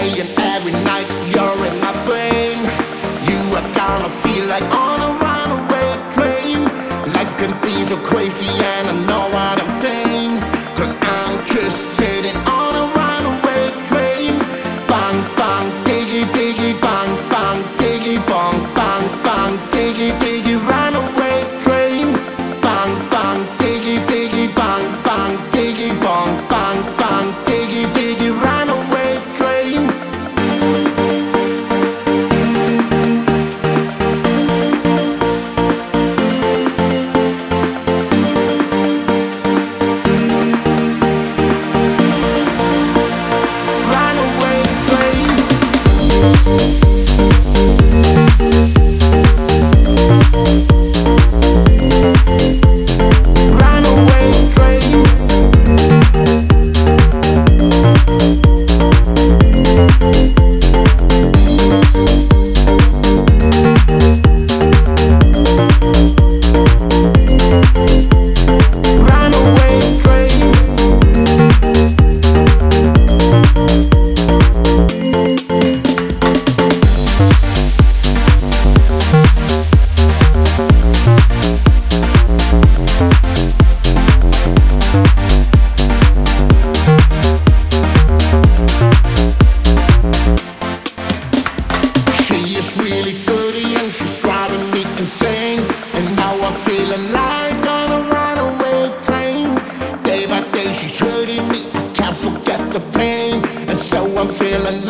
day and every night you're in my brain. You are gonna feel like on a runaway train. Life can be so crazy and I know what I'm saying, 'cause I'm just sitting on a runaway train. Bang, bang, diggy, diggy, bang, bang, diggy, bang, bang, bang, diggy, diggy, runaway train. Bang, bang, diggy, diggy, bang, bang, diggy, bang, bang, bang, diggy, diggy, runaway train. Runaway train. Runaway train. Runaway train. She is really goody and she's driving me insane. And now I'm feeling like on a runaway train. Day by day she's hurting me, I can't forget the pain. And so I'm feeling